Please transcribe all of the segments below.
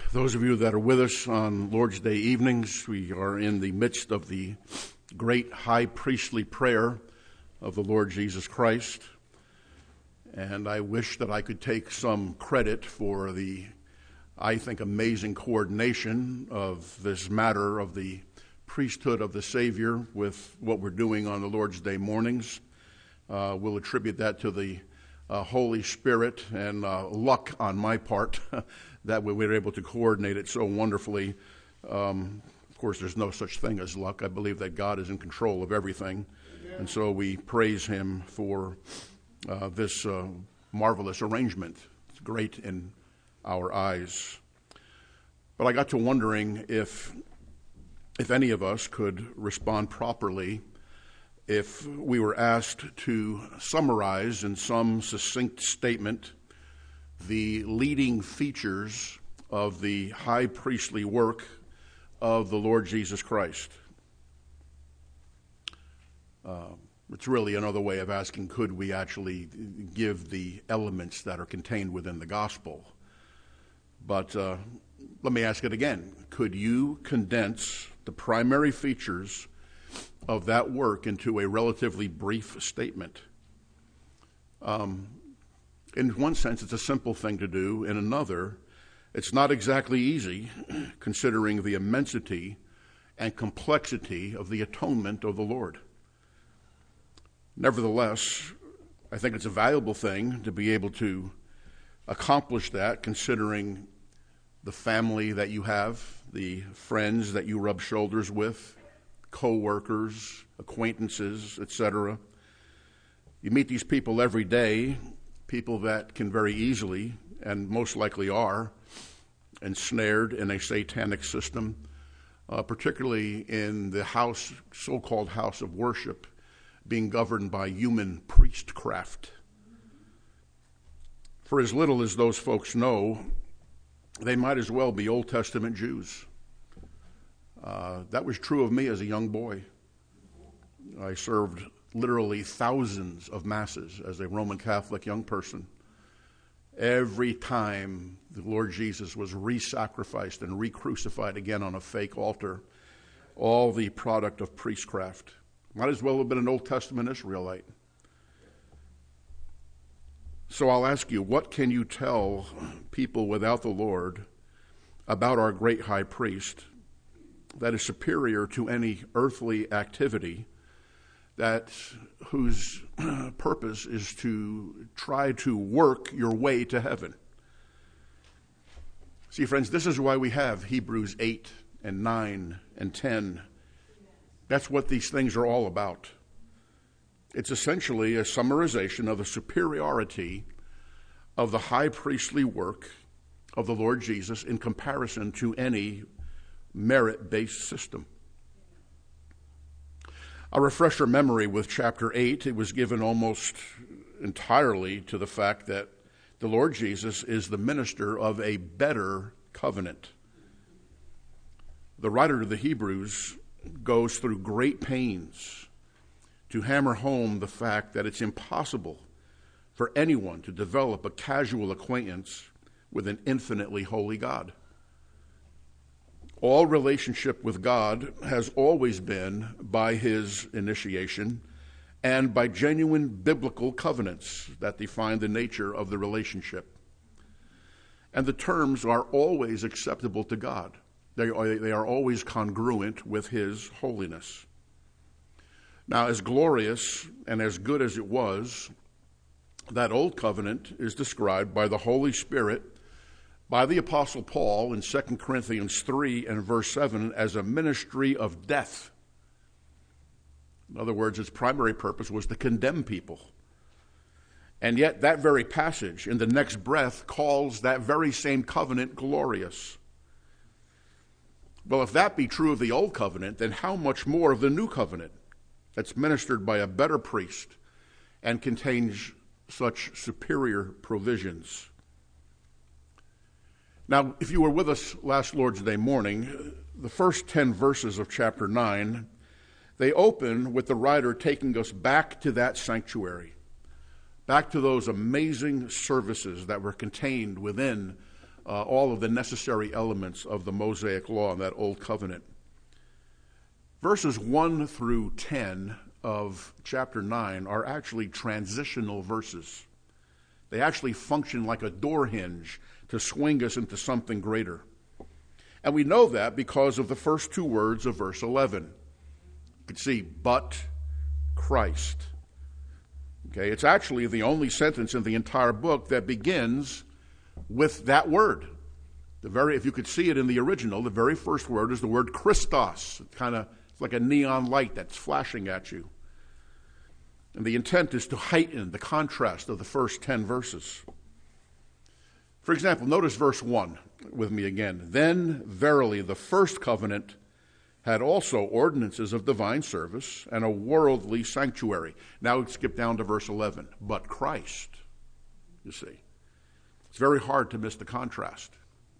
Those of you that are with us on Lord's Day evenings, we are in the midst of the great high priestly prayer of the Lord Jesus Christ. And I wish that I could take some credit for the, I think, amazing coordination of this matter of the priesthood of the Savior with what we're doing on the Lord's Day mornings. We'll attribute that to the Holy Spirit and luck on my part that we were able to coordinate it so wonderfully. Of course, there's no such thing as luck. I believe that God is in control of everything. And so we praise him for this marvelous arrangement. It's great in our eyes. But I got to wondering if any of us could respond properly if we were asked to summarize in some succinct statement the leading features of the high priestly work of the Lord Jesus Christ. It's really another way of asking, could we actually give the elements that are contained within the gospel? But let me ask it again. Could you condense the primary features of that work into a relatively brief statement? In one sense, it's a simple thing to do. In another, it's not exactly easy, considering the immensity and complexity of the atonement of the Lord. Nevertheless, I think it's a valuable thing to be able to accomplish that, considering the family that you have, the friends that you rub shoulders with, co-workers, acquaintances, etc. You meet these people every day, people that can very easily, and most likely are, ensnared in a satanic system, particularly in the house, so-called house of worship, being governed by human priestcraft. For as little as those folks know, they might as well be Old Testament Jews. That was true of me as a young boy. I served literally thousands of masses as a Roman Catholic young person. Every time the Lord Jesus was re-sacrificed and re-crucified again on a fake altar, all the product of priestcraft. Might as well have been an Old Testament Israelite. So I'll ask you, what can you tell people without the Lord about our great high priest that is superior to any earthly activity whose purpose is to try to work your way to heaven? See, friends, this is why we have Hebrews 8 and 9 and 10. That's what these things are all about. It's essentially a summarization of the superiority of the high priestly work of the Lord Jesus in comparison to any merit-based system. I'll refresh your memory with chapter 8. It was given almost entirely to the fact that the Lord Jesus is the minister of a better covenant. The writer of the Hebrews goes through great pains to hammer home the fact that it's impossible for anyone to develop a casual acquaintance with an infinitely holy God. All relationship with God has always been by his initiation and by genuine biblical covenants that define the nature of the relationship. And the terms are always acceptable to God. They are always congruent with his holiness. Now, as glorious and as good as it was, that old covenant is described by the Holy Spirit by the Apostle Paul in 2 Corinthians 3 and verse 7 as a ministry of death. In other words, its primary purpose was to condemn people. And yet that very passage in the next breath calls that very same covenant glorious. Well, if that be true of the old covenant, then how much more of the new covenant that's ministered by a better priest and contains such superior provisions? Now, if you were with us last Lord's Day morning, the first 10 verses of chapter 9, they open with the writer taking us back to that sanctuary, back to those amazing services that were contained within all of the necessary elements of the Mosaic law in that Old Covenant. Verses 1 through 10 of chapter 9 are actually transitional verses. They actually function like a door hinge to swing us into something greater. And we know that because of the first two words of verse 11. You can see, but Christ. Okay, it's actually the only sentence in the entire book that begins with that word. If you could see it in the original, the very first word is the word Christos. It's like a neon light that's flashing at you. And the intent is to heighten the contrast of the first 10 verses. For example, notice verse 1 with me again. Then verily the first covenant had also ordinances of divine service and a worldly sanctuary. Now skip down to verse 11. But Christ, you see. It's very hard to miss the contrast.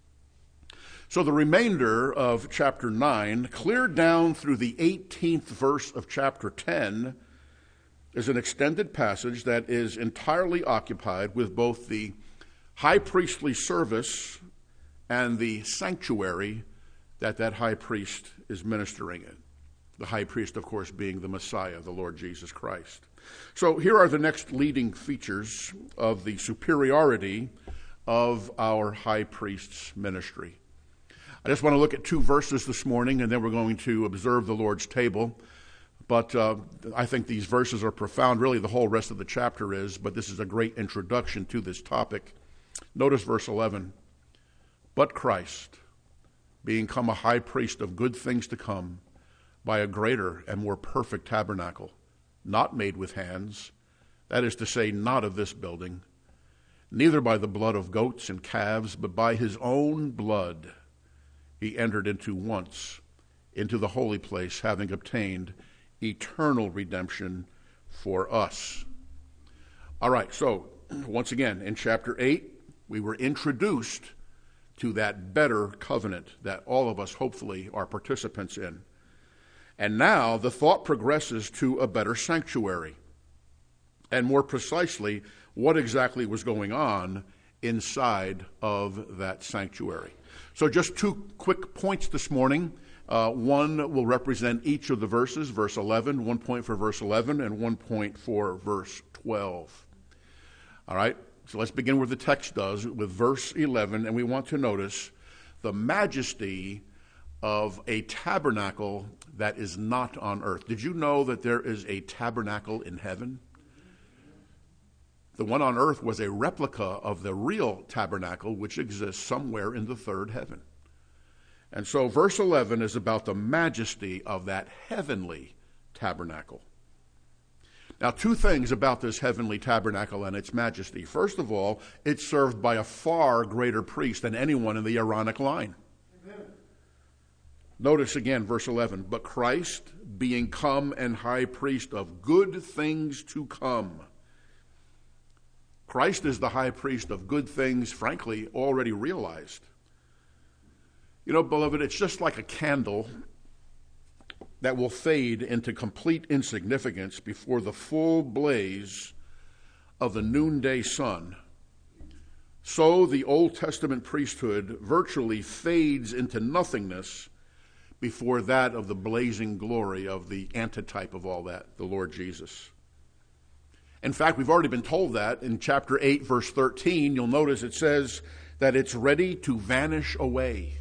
So the remainder of chapter 9, clear down through the 18th verse of chapter 10, is an extended passage that is entirely occupied with both the high priestly service and the sanctuary that high priest is ministering in. The high priest, of course, being the Messiah, the Lord Jesus Christ. So here are the next leading features of the superiority of our high priest's ministry. I just want to look at 2 verses this morning, and then we're going to observe the Lord's table. But I think these verses are profound. Really, the whole rest of the chapter is, but this is a great introduction to this topic. Notice verse 11. But Christ, being come a high priest of good things to come, by a greater and more perfect tabernacle, not made with hands, that is to say, not of this building, neither by the blood of goats and calves, but by his own blood he entered into once into the holy place, having obtained eternal redemption for us. All right, so once again, in chapter 8, we were introduced to that better covenant that all of us hopefully are participants in. And now the thought progresses to a better sanctuary. And more precisely, what exactly was going on inside of that sanctuary. So just 2 quick points this morning. One will represent each of the verses, verse 11, 1 point for verse 11, and 1 point for verse 12. All right, so let's begin where the text does, with verse 11, and we want to notice the majesty of a tabernacle that is not on earth. Did you know that there is a tabernacle in heaven? The one on earth was a replica of the real tabernacle, which exists somewhere in the third heaven. And so verse 11 is about the majesty of that heavenly tabernacle. Now, 2 things about this heavenly tabernacle and its majesty. First of all, it's served by a far greater priest than anyone in the Aaronic line. Amen. Notice again, verse 11, but Christ, being come and high priest of good things to come. Christ is the high priest of good things, frankly, already realized. You know, beloved, it's just like a candle that will fade into complete insignificance before the full blaze of the noonday sun. So the Old Testament priesthood virtually fades into nothingness before that of the blazing glory of the antitype of all that, the Lord Jesus. In fact, we've already been told that in chapter 8, verse 13. You'll notice it says that it's ready to vanish away.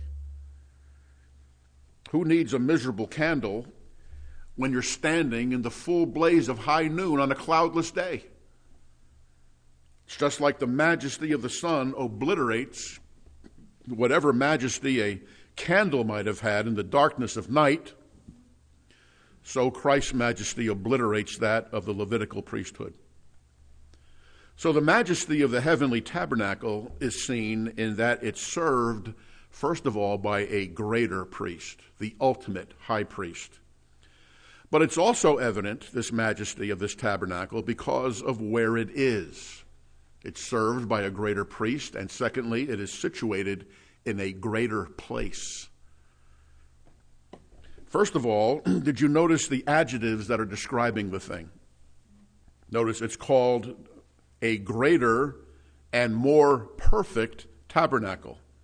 Who needs a miserable candle when you're standing in the full blaze of high noon on a cloudless day? It's just like the majesty of the sun obliterates whatever majesty a candle might have had in the darkness of night. So Christ's majesty obliterates that of the Levitical priesthood. So the majesty of the heavenly tabernacle is seen in that it's served, first of all, by a greater priest, the ultimate high priest. But it's also evident, this majesty of this tabernacle, because of where it is. It's served by a greater priest, and secondly, it is situated in a greater place. First of all, did you notice the adjectives that are describing the thing? Notice it's called a greater and more perfect tabernacle.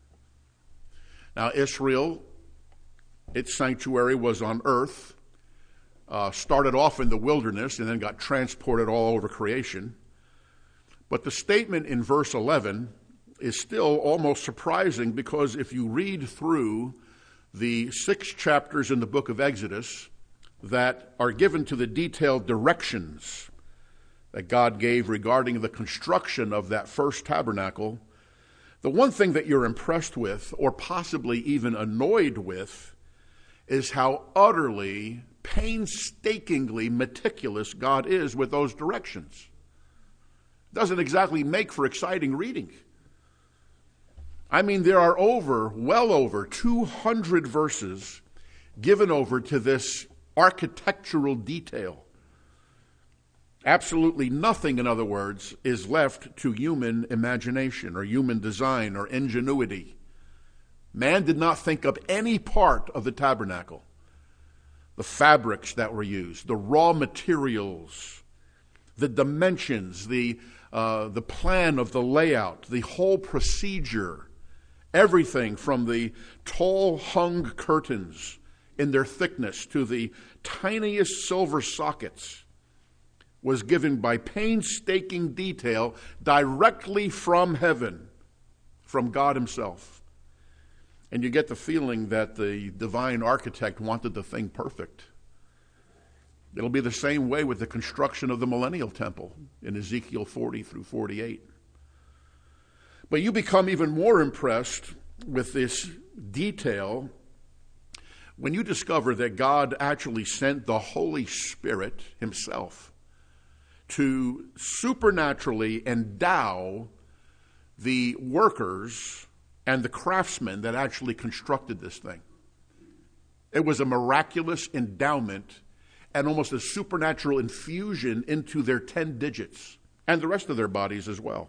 Now, Israel, its sanctuary was on earth, started off in the wilderness and then got transported all over creation. But the statement in verse 11 is still almost surprising, because if you read through the 6 chapters in the book of Exodus that are given to the detailed directions that God gave regarding the construction of that first tabernacle, the one thing that you're impressed with, or possibly even annoyed with, is how utterly, painstakingly meticulous God is with those directions. Doesn't exactly make for exciting reading. I mean, there are well over 200 verses given over to this architectural detail. Absolutely nothing, in other words, is left to human imagination or human design or ingenuity. Man did not think of any part of the tabernacle. The fabrics that were used, the raw materials, the dimensions, the plan of the layout, the whole procedure, everything from the tall hung curtains in their thickness to the tiniest silver sockets was given by painstaking detail directly from heaven, from God himself. And you get the feeling that the divine architect wanted the thing perfect. It'll be the same way with the construction of the millennial temple in Ezekiel 40 through 48. But you become even more impressed with this detail when you discover that God actually sent the Holy Spirit himself to supernaturally endow the workers and the craftsmen that actually constructed this thing. It was a miraculous endowment and almost a supernatural infusion into their 10 digits and the rest of their bodies as well.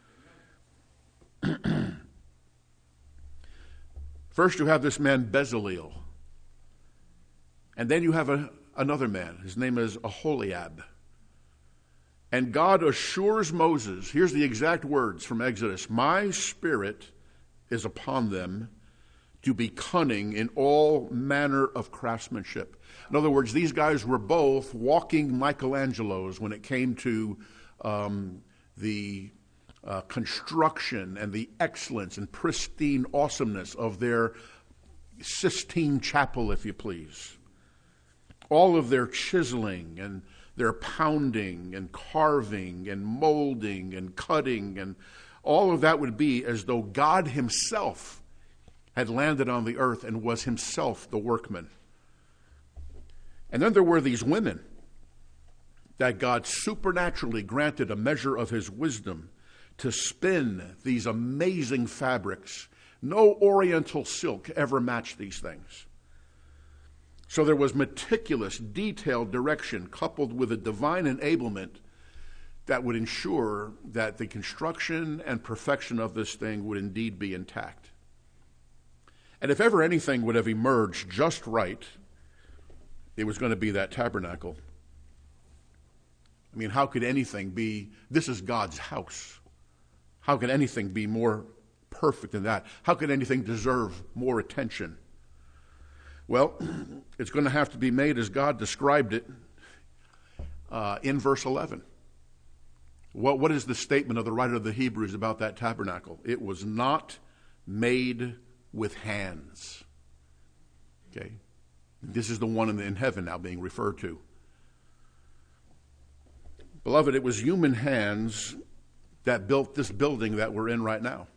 First you have this man Bezaleel. And then you have another man. His name is Aholiab. And God assures Moses, here's the exact words from Exodus, "My spirit is upon them to be cunning in all manner of craftsmanship." In other words, these guys were both walking Michelangelos when it came to the construction and the excellence and pristine awesomeness of their Sistine Chapel, if you please. All of their chiseling and their pounding and carving and molding and cutting, and all of that would be as though God himself had landed on the earth and was himself the workman. And then there were these women that God supernaturally granted a measure of his wisdom to spin these amazing fabrics. No Oriental silk ever matched these things. So there was meticulous, detailed direction coupled with a divine enablement that would ensure that the construction and perfection of this thing would indeed be intact. And if ever anything would have emerged just right, it was going to be that tabernacle. I mean, how could anything be, this is God's house. How could anything be more perfect than that? How could anything deserve more attention? Well, it's going to have to be made as God described it in verse 11. What is the statement of the writer of the Hebrews about that tabernacle? It was not made with hands. Okay? This is the one in heaven now being referred to. Beloved, it was human hands that built this building that we're in right now.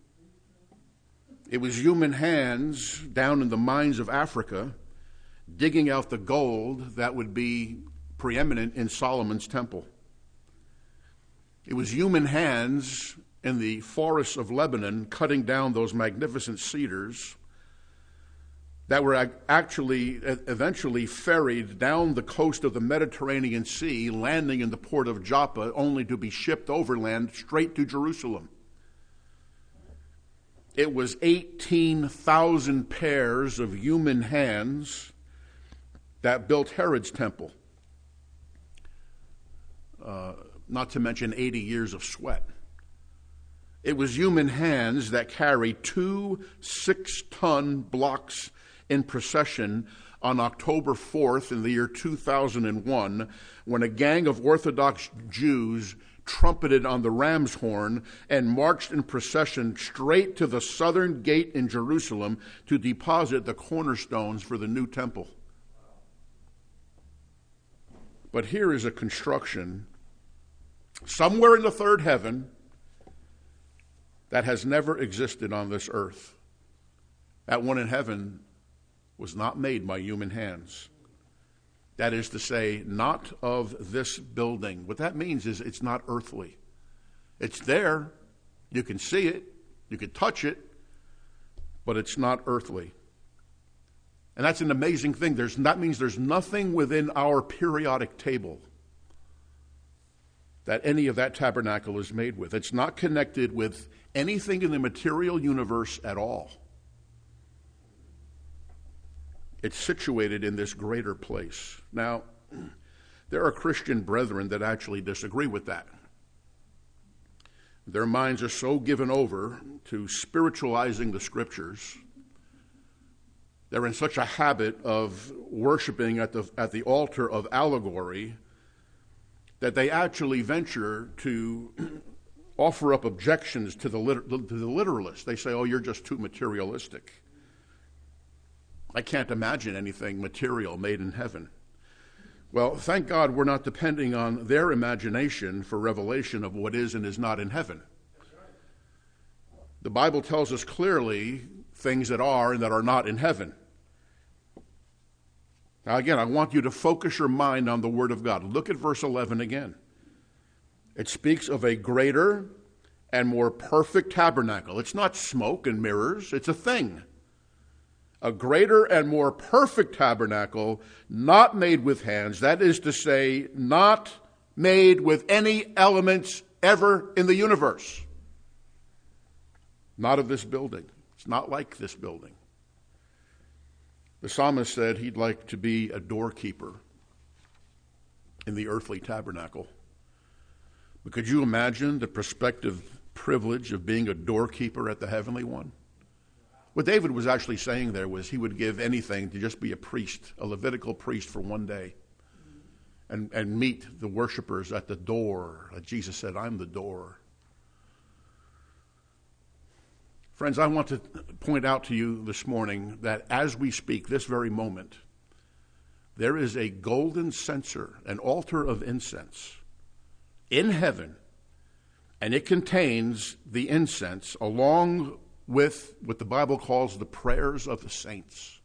It was human hands down in the mines of Africa digging out the gold that would be preeminent in Solomon's temple. It was human hands in the forests of Lebanon cutting down those magnificent cedars that were actually eventually ferried down the coast of the Mediterranean Sea, landing in the port of Joppa, only to be shipped overland straight to Jerusalem. It was 18,000 pairs of human hands that built Herod's temple. Not to mention 80 years of sweat. It was human hands that carried 2 6-ton blocks in procession on October 4th in the year 2001, when a gang of Orthodox Jews trumpeted on the ram's horn and marched in procession straight to the southern gate in Jerusalem to deposit the cornerstones for the new temple. But here is a construction somewhere in the third heaven that has never existed on this earth. That one in heaven was not made by human hands. That is to say, not of this building. What that means is it's not earthly. It's there. You can see it. You can touch it. But it's not earthly. And that's an amazing thing. That means there's nothing within our periodic table that any of that tabernacle is made with. It's not connected with anything in the material universe at all. It's situated in this greater place. Now, there are Christian brethren that actually disagree with that. Their minds are so given over to spiritualizing the Scriptures. They're in such a habit of worshiping at the altar of allegory that they actually venture to offer up objections to the literalists. They say, oh, you're just too materialistic. I can't imagine anything material made in heaven. Well, thank God we're not depending on their imagination for revelation of what is and is not in heaven. The Bible tells us clearly things that are and that are not in heaven. Now again, I want you to focus your mind on the Word of God. Look at verse 11 again. It speaks of a greater and more perfect tabernacle. It's not smoke and mirrors, it's a thing. A greater and more perfect tabernacle, not made with hands, that is to say, not made with any elements ever in the universe. Not of this building. It's not like this building. The psalmist said he'd like to be a doorkeeper in the earthly tabernacle. But could you imagine the prospective privilege of being a doorkeeper at the heavenly one? What David was actually saying there was he would give anything to just be a priest, a Levitical priest for one day, and meet the worshipers at the door. Like Jesus said, I'm the door. Friends, I want to point out to you this morning that as we speak, this very moment, there is a golden censer, an altar of incense in heaven, and it contains the incense along with what the Bible calls the prayers of the saints.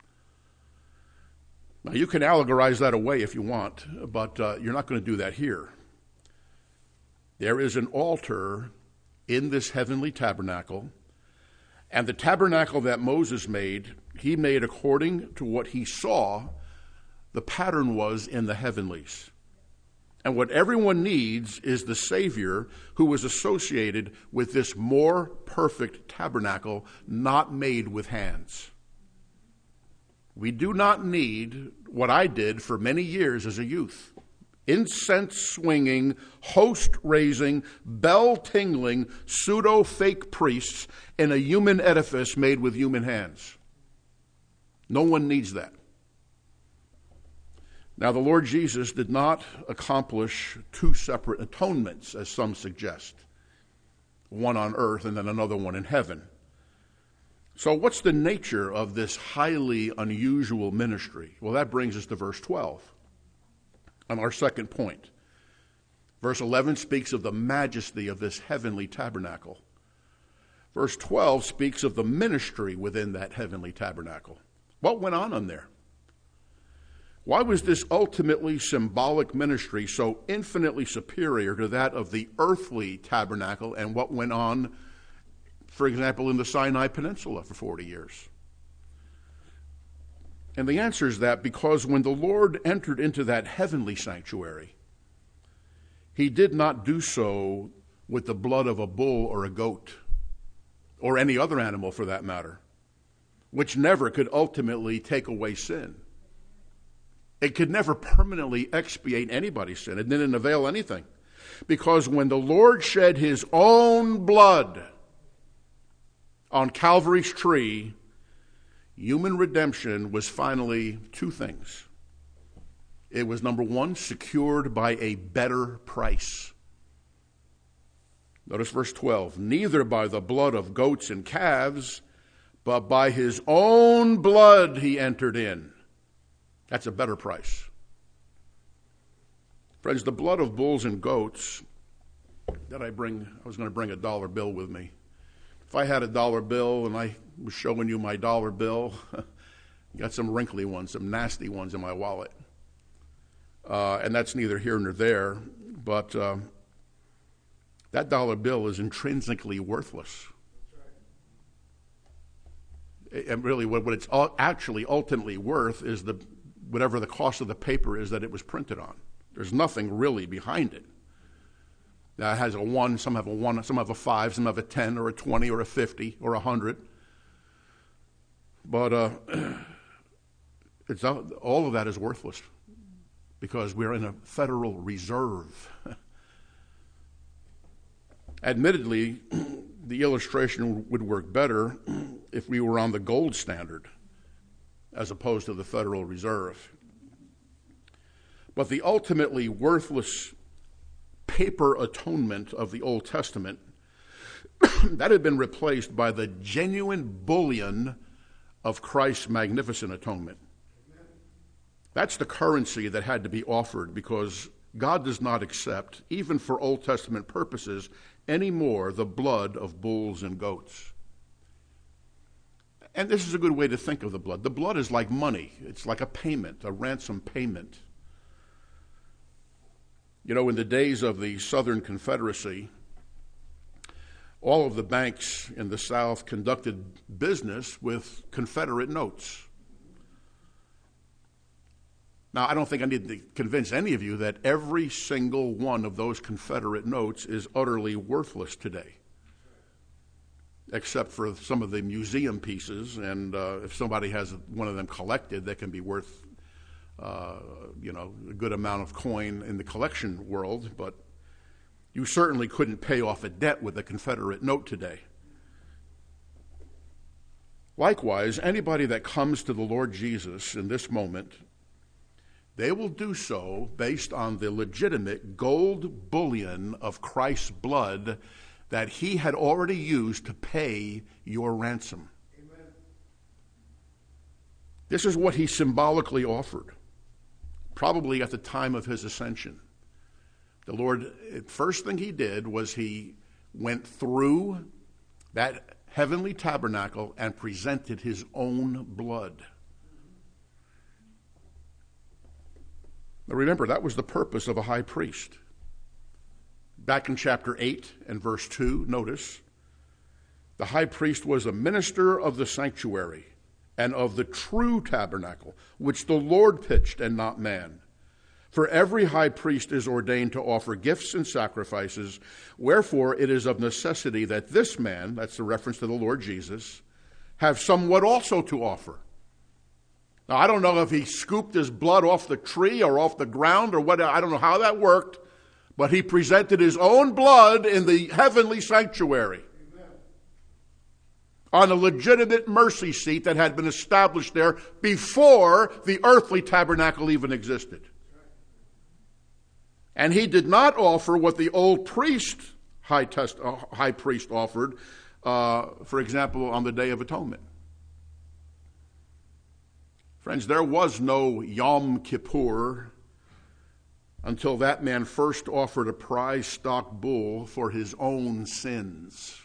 Now, you can allegorize that away if you want, but you're not going to do that here. There is an altar in this heavenly tabernacle, and the tabernacle that Moses made, he made according to what he saw the pattern was in the heavenlies. And what everyone needs is the Savior who was associated with this more perfect tabernacle, not made with hands. We do not need what I did for many years as a youth. Incense-swinging, host-raising, bell-tingling, pseudo-fake priests in a human edifice made with human hands. No one needs that. Now, the Lord Jesus did not accomplish two separate atonements, as some suggest, one on earth and then another one in heaven. So what's the nature of this highly unusual ministry? Well, that brings us to verse 12, on our second point. Verse 11 speaks of the majesty of this heavenly tabernacle. Verse 12 speaks of the ministry within that heavenly tabernacle. What went on there? Why was this ultimately symbolic ministry so infinitely superior to that of the earthly tabernacle and what went on, for example, in the Sinai Peninsula for 40 years? And the answer is that because when the Lord entered into that heavenly sanctuary, he did not do so with the blood of a bull or a goat, or any other animal for that matter, which never could ultimately take away sin. It could never permanently expiate anybody's sin. It didn't avail anything. Because when the Lord shed his own blood on Calvary's tree, human redemption was finally two things. It was, number one, secured by a better price. Notice verse 12. Neither by the blood of goats and calves, but by his own blood he entered in. That's a better price. Friends, the blood of bulls and goats that I was going to bring a dollar bill with me. If I had a dollar bill and I was showing you my dollar bill, got some wrinkly ones, some nasty ones in my wallet. And that's neither here nor there, but that dollar bill is intrinsically worthless. And really what it's actually ultimately worth is whatever the cost of the paper is that it was printed on. There's nothing really behind it. Now, it has a 1, some have a 1, some have a 5, some have a 10 or a 20 or a 50 or a 100. But it's all of that is worthless because we're in a Federal Reserve. Admittedly, the illustration would work better if we were on the gold standard as opposed to the Federal Reserve. But the ultimately worthless paper atonement of the Old Testament, that had been replaced by the genuine bullion of Christ's magnificent atonement. That's the currency that had to be offered because God does not accept, even for Old Testament purposes, anymore the blood of bulls and goats. And this is a good way to think of the blood. The blood is like money. It's like a payment, a ransom payment. You know, in the days of the Southern Confederacy, all of the banks in the South conducted business with Confederate notes. Now, I don't think I need to convince any of you that every single one of those Confederate notes is utterly worthless today, except for some of the museum pieces, and if somebody has one of them collected, that can be worth a good amount of coin in the collection world, but you certainly couldn't pay off a debt with a Confederate note today. Likewise, anybody that comes to the Lord Jesus in this moment, they will do so based on the legitimate gold bullion of Christ's blood that he had already used to pay your ransom. Amen. This is what he symbolically offered, probably at the time of his ascension. The Lord, first thing he did was he went through that heavenly tabernacle and presented his own blood. Now remember, that was the purpose of a high priest. Back in chapter 8 and verse 2, notice, the high priest was a minister of the sanctuary and of the true tabernacle, which the Lord pitched and not man. For every high priest is ordained to offer gifts and sacrifices, wherefore it is of necessity that this man, that's the reference to the Lord Jesus, have somewhat also to offer. Now, I don't know if he scooped his blood off the tree or off the ground or what, I don't know how that worked, but he presented his own blood in the heavenly sanctuary. Amen. On a legitimate mercy seat that had been established there before the earthly tabernacle even existed. And he did not offer what the old high priest offered, for example, on the Day of Atonement. Friends, there was no Yom Kippur until that man first offered a prize stock bull for his own sins.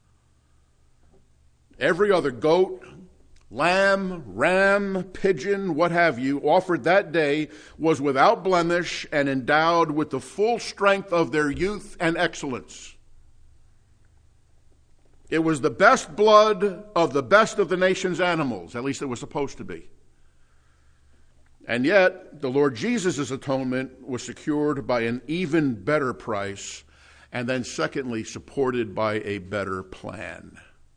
Every other goat, lamb, ram, pigeon, what have you, offered that day was without blemish and endowed with the full strength of their youth and excellence. It was the best blood of the nation's animals, at least it was supposed to be. And yet, the Lord Jesus' atonement was secured by an even better price, and then secondly, supported by a better plan.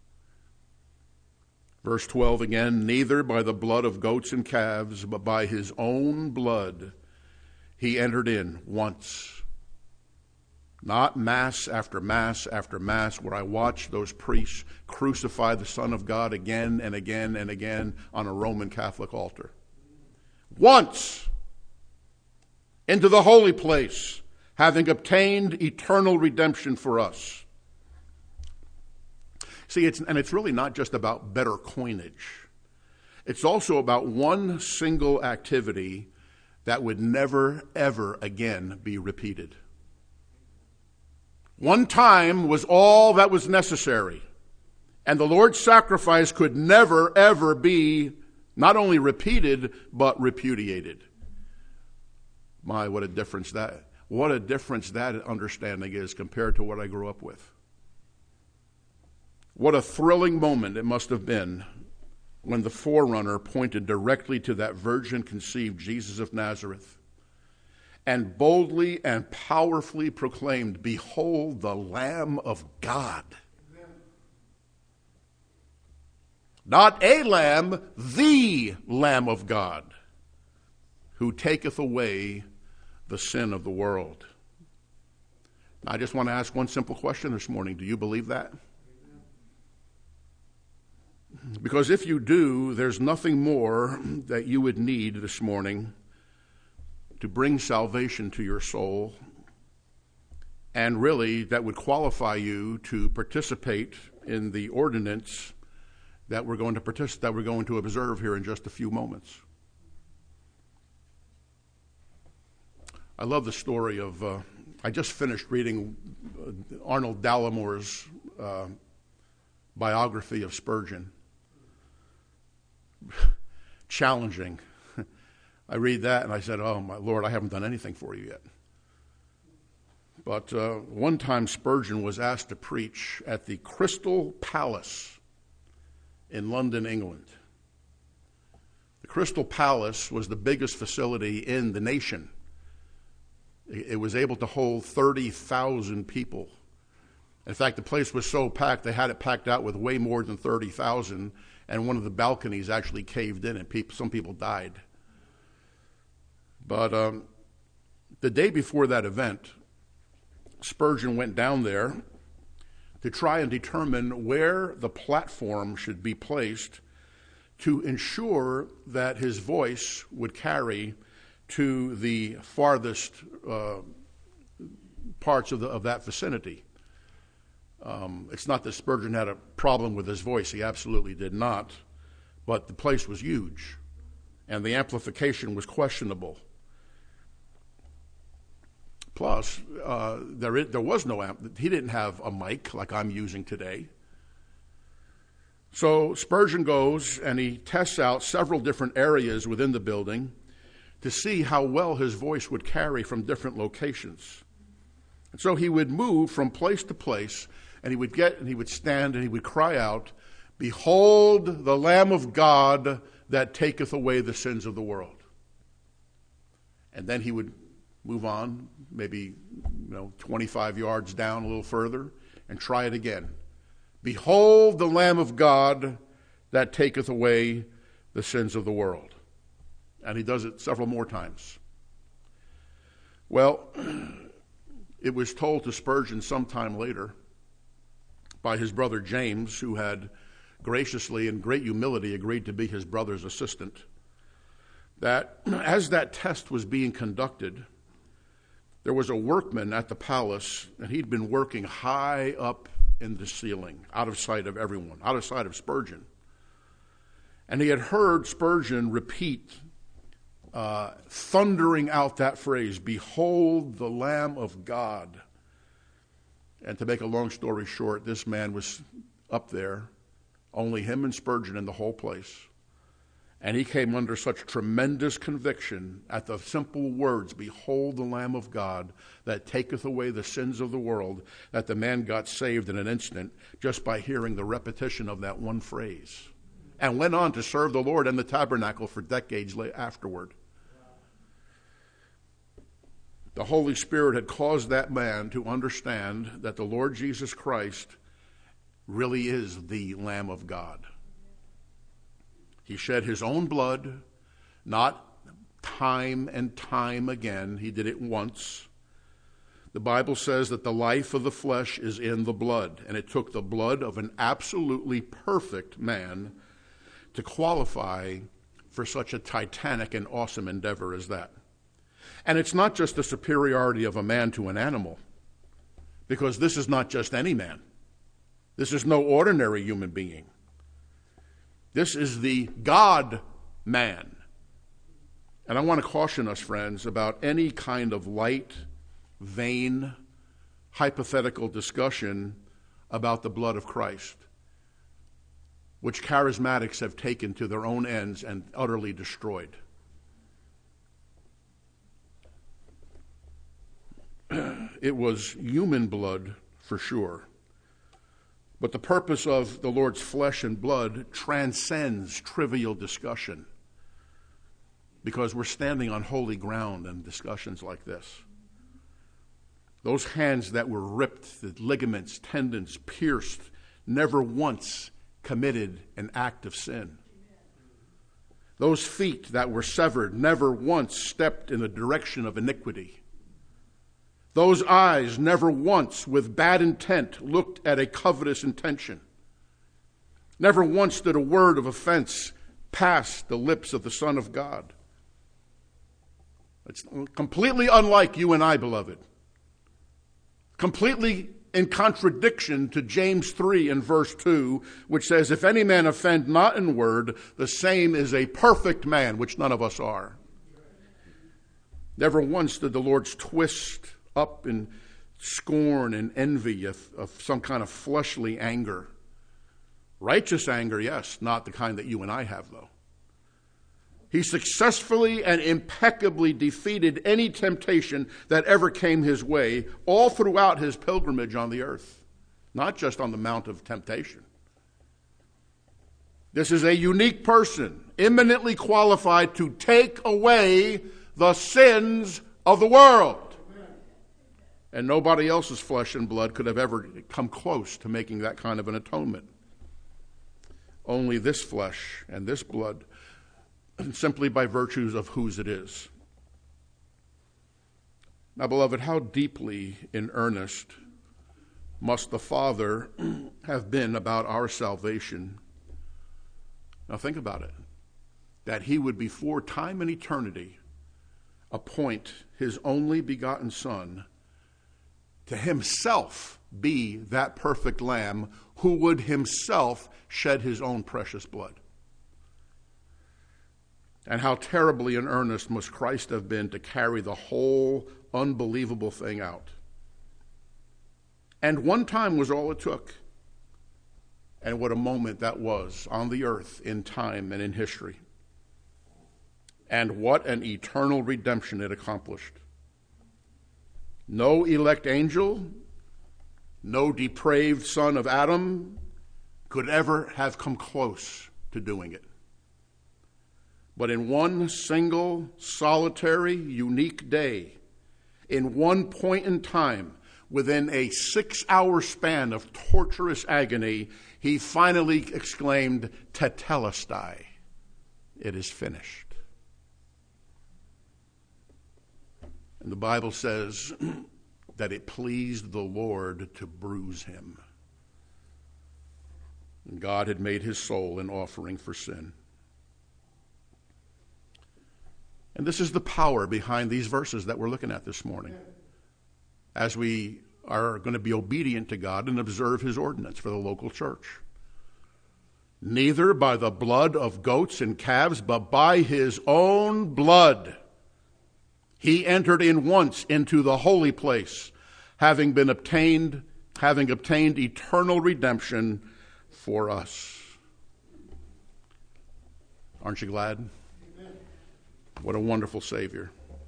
Verse 12 again, neither by the blood of goats and calves, but by his own blood he entered in once Not mass after mass after mass where I watch those priests crucify the Son of God again and again and again on a Roman Catholic altar. Once into the holy place, having obtained eternal redemption for us. See, it's really not just about better coinage. It's also about one single activity that would never, ever again be repeated. One time was all that was necessary, and the Lord's sacrifice could never, ever be not only repeated, but repudiated. My, what a difference that understanding is compared to what I grew up with. What a thrilling moment it must have been when the forerunner pointed directly to that virgin-conceived Jesus of Nazareth and boldly and powerfully proclaimed, "Behold the Lamb of God." Amen. Not a lamb, the Lamb of God, who taketh away the sin of the world. I just want to ask one simple question this morning. Do you believe that? Because if you do, there's nothing more that you would need this morning to bring salvation to your soul, and really that would qualify you to participate in the ordinance that we're going to observe here in just a few moments. I love the story of, I just finished reading Arnold Dallamore's biography of Spurgeon. Challenging. I read that and I said, "Oh my Lord, I haven't done anything for you yet." But one time Spurgeon was asked to preach at the Crystal Palace in London, England. The Crystal Palace was the biggest facility in the nation. It was able to hold 30,000 people. In fact, the place was so packed, they had it packed out with way more than 30,000, and one of the balconies actually caved in, and some people died. But the day before that event, Spurgeon went down there to try and determine where the platform should be placed to ensure that his voice would carry to the farthest parts of that vicinity. It's not that Spurgeon had a problem with his voice. He absolutely did not. But the place was huge, and the amplification was questionable. Plus, there was no amp. He didn't have a mic like I'm using today. So Spurgeon goes and he tests out several different areas within the building to see how well his voice would carry from different locations. And so he would move from place to place, and he would stand and he would cry out, "Behold the Lamb of God that taketh away the sins of the world." And then he would move on, maybe 25 yards down a little further, and try it again. "Behold the Lamb of God that taketh away the sins of the world." And he does it several more times. Well, it was told to Spurgeon sometime later by his brother James, who had graciously and great humility agreed to be his brother's assistant, that as that test was being conducted, there was a workman at the palace, and he'd been working high up in the ceiling, out of sight of everyone, out of sight of Spurgeon. And he had heard Spurgeon repeat, thundering out that phrase, "Behold the Lamb of God." And to make a long story short, this man was up there, only him and Spurgeon in the whole place. And he came under such tremendous conviction at the simple words, "Behold the Lamb of God that taketh away the sins of the world," that the man got saved in an instant just by hearing the repetition of that one phrase, and went on to serve the Lord in the tabernacle for decades afterward. The Holy Spirit had caused that man to understand that the Lord Jesus Christ really is the Lamb of God. He shed his own blood, not time and time again. He did it once The Bible says that the life of the flesh is in the blood, and it took the blood of an absolutely perfect man to qualify for such a titanic and awesome endeavor as that. And it's not just the superiority of a man to an animal, because this is not just any man. This is no ordinary human being. This is the God-man. And I want to caution us, friends, about any kind of light, vain, hypothetical discussion about the blood of Christ, which charismatics have taken to their own ends and utterly destroyed. It was human blood for sure. But the purpose of the Lord's flesh and blood transcends trivial discussion, because we're standing on holy ground in discussions like this. Those hands that were ripped, the ligaments, tendons pierced, never once committed an act of sin. Those feet that were severed never once stepped in the direction of iniquity. Those eyes never once, with bad intent, looked at a covetous intention. Never once did a word of offense pass the lips of the Son of God. It's completely unlike you and I, beloved. Completely in contradiction to James 3 and verse 2, which says, if any man offend not in word, the same is a perfect man, which none of us are. Never once did the Lord's twist up in scorn and envy of some kind of fleshly anger. Righteous anger, yes, not the kind that you and I have, though. He successfully and impeccably defeated any temptation that ever came his way all throughout his pilgrimage on the earth, not just on the Mount of Temptation. This is a unique person, eminently qualified to take away the sins of the world. And nobody else's flesh and blood could have ever come close to making that kind of an atonement. Only this flesh and this blood, simply by virtues of whose it is. Now, beloved, how deeply in earnest must the Father have been about our salvation? Now think about it. That he would before time and eternity appoint his only begotten Son to himself be that perfect Lamb who would himself shed his own precious blood. And how terribly in earnest must Christ have been to carry the whole unbelievable thing out. And one time was all it took. And what a moment that was on the earth, in time and in history. And what an eternal redemption it accomplished. No elect angel, no depraved son of Adam could ever have come close to doing it. But in one single, solitary, unique day, in one point in time, within a 6-hour span of torturous agony, he finally exclaimed, "Tetelestai," it is finished. And the Bible says that it pleased the Lord to bruise him. And God had made his soul an offering for sin. And this is the power behind these verses that we're looking at this morning, as we are going to be obedient to God and observe his ordinance for the local church. Neither by the blood of goats and calves, but by his own blood he entered in once into the holy place, having obtained eternal redemption for us. Aren't you glad? Amen. What a wonderful Savior.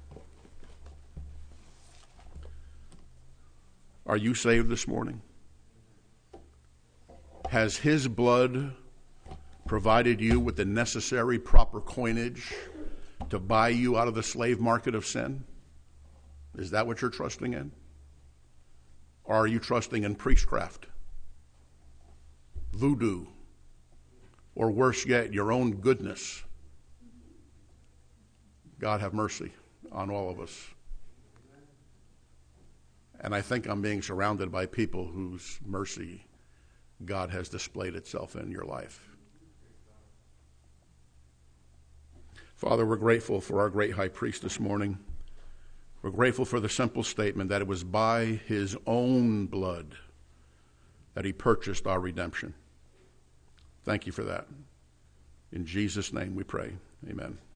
Are you saved this morning? Has his blood provided you with the necessary proper coinage to buy you out of the slave market of sin? Is that what you're trusting in? Or are you trusting in priestcraft, voodoo, or worse yet, your own goodness? God have mercy on all of us. And I think I'm being surrounded by people whose mercy God has displayed itself in your life. Father, we're grateful for our great high priest this morning. We're grateful for the simple statement that it was by his own blood that he purchased our redemption. Thank you for that. In Jesus' name we pray. Amen.